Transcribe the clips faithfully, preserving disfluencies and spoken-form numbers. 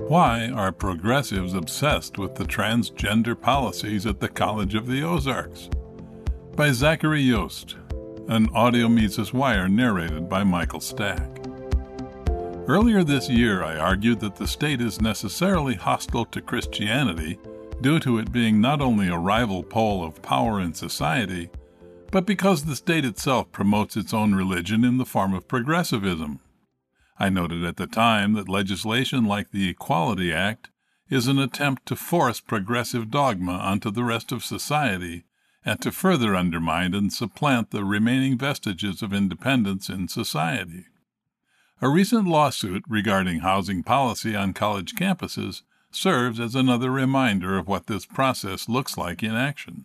Why are progressives obsessed with the transgender policies at the College of the Ozarks? By Zachary Yost, an audio Mises Wire narrated by Michael Stack. Earlier this year, I argued that the state is necessarily hostile to Christianity due to it being not only a rival pole of power in society, but because the state itself promotes its own religion in the form of progressivism. I noted at the time that legislation like the Equality Act is an attempt to force progressive dogma onto the rest of society and to further undermine and supplant the remaining vestiges of independence in society. A recent lawsuit regarding housing policy on college campuses serves as another reminder of what this process looks like in action.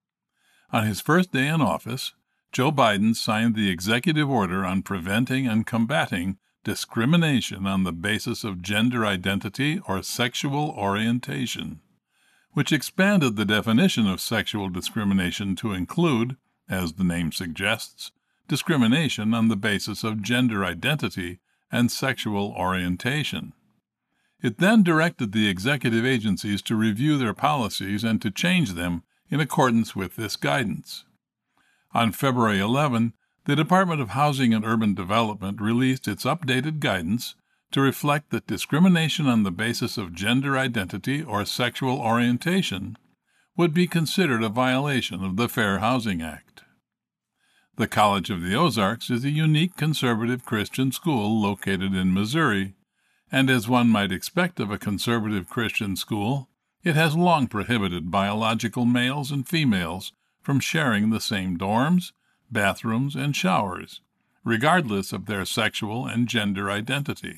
On his first day in office, Joe Biden signed the executive order on preventing and combating discrimination on the basis of gender identity or sexual orientation, which expanded the definition of sexual discrimination to include, as the name suggests, discrimination on the basis of gender identity and sexual orientation. It then directed the executive agencies to review their policies and to change them in accordance with this guidance. On February eleventh, the Department of Housing and Urban Development released its updated guidance to reflect that discrimination on the basis of gender identity or sexual orientation would be considered a violation of the Fair Housing Act. The College of the Ozarks is a unique conservative Christian school located in Missouri, and as one might expect of a conservative Christian school, it has long prohibited biological males and females from sharing the same dorms, bathrooms, and showers, regardless of their sexual and gender identity.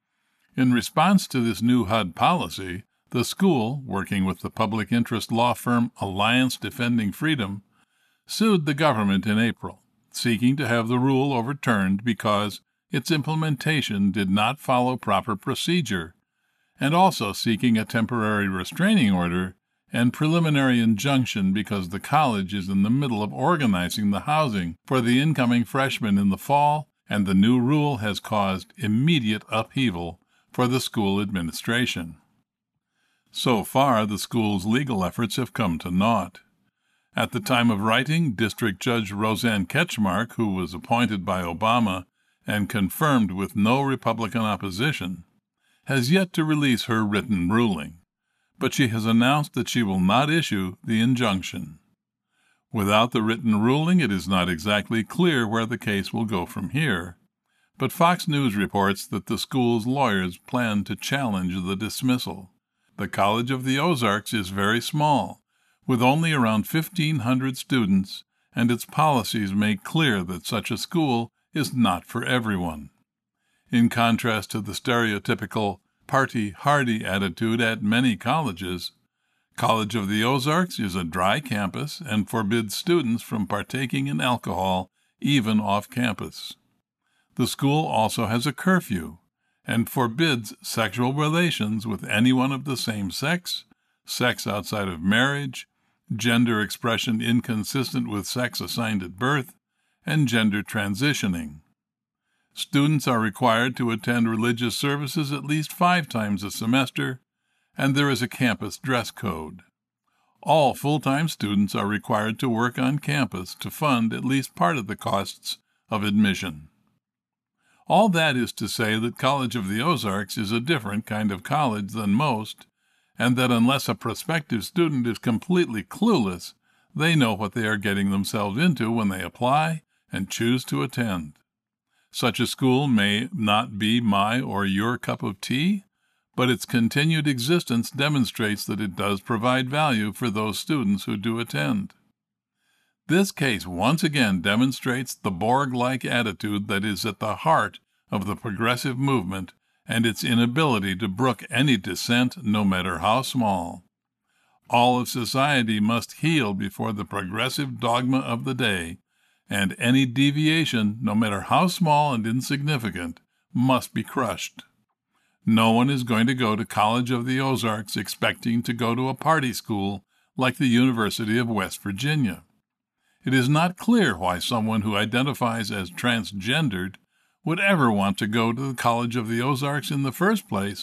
In response to this new H U D policy, the school, working with the public interest law firm Alliance Defending Freedom, sued the government in April, seeking to have the rule overturned because its implementation did not follow proper procedure, and also seeking a temporary restraining order and preliminary injunction because the college is in the middle of organizing the housing for the incoming freshmen in the fall, and the new rule has caused immediate upheaval for the school administration. So far, the school's legal efforts have come to naught. At the time of writing, District Judge Roseanne Ketchmark, who was appointed by Obama and confirmed with no Republican opposition, has yet to release her written ruling, but she has announced that she will not issue the injunction. Without the written ruling, it is not exactly clear where the case will go from here, but Fox News reports that the school's lawyers plan to challenge the dismissal. The College of the Ozarks is very small, with only around fifteen hundred students, and its policies make clear that such a school is not for everyone. In contrast to the stereotypical party-hardy attitude at many colleges, College of the Ozarks is a dry campus and forbids students from partaking in alcohol even off campus. The school also has a curfew and forbids sexual relations with anyone of the same sex, sex outside of marriage, gender expression inconsistent with sex assigned at birth, and gender transitioning. Students are required to attend religious services at least five times a semester, and there is a campus dress code. All full-time students are required to work on campus to fund at least part of the costs of admission. All that is to say that College of the Ozarks is a different kind of college than most, and that unless a prospective student is completely clueless, they know what they are getting themselves into when they apply and choose to attend. Such a school may not be my or your cup of tea, but its continued existence demonstrates that it does provide value for those students who do attend. This case once again demonstrates the Borg-like attitude that is at the heart of the progressive movement and its inability to brook any dissent, no matter how small. All of society must heel before the progressive dogma of the day, and any deviation, no matter how small and insignificant, must be crushed. No one is going to go to College of the Ozarks expecting to go to a party school like the University of West Virginia. It is not clear why someone who identifies as transgendered would ever want to go to the College of the Ozarks in the first place,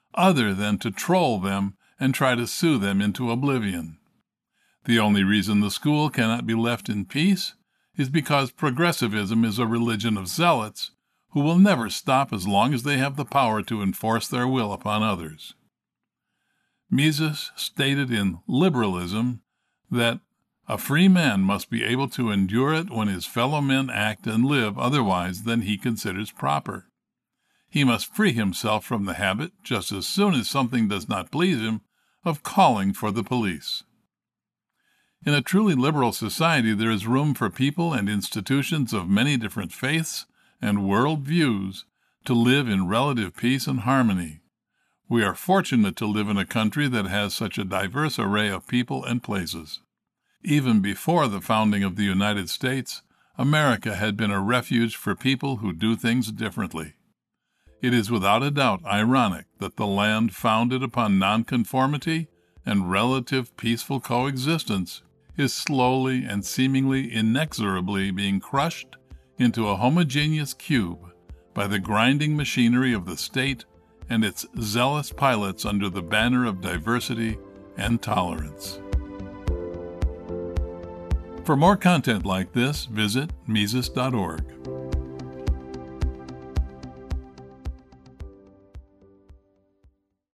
other than to troll them and try to sue them into oblivion. The only reason the school cannot be left in peace is because progressivism is a religion of zealots who will never stop as long as they have the power to enforce their will upon others. Mises stated in Liberalism that a free man must be able to endure it when his fellow men act and live otherwise than he considers proper. He must free himself from the habit, just as soon as something does not please him, of calling for the police. In a truly liberal society, there is room for people and institutions of many different faiths and world views to live in relative peace and harmony. We are fortunate to live in a country that has such a diverse array of people and places. Even before the founding of the United States, America had been a refuge for people who do things differently. It is without a doubt ironic that the land founded upon nonconformity and relative peaceful coexistence is slowly and seemingly inexorably being crushed into a homogeneous cube by the grinding machinery of the state and its zealous pilots under the banner of diversity and tolerance. For more content like this, visit Mises dot org.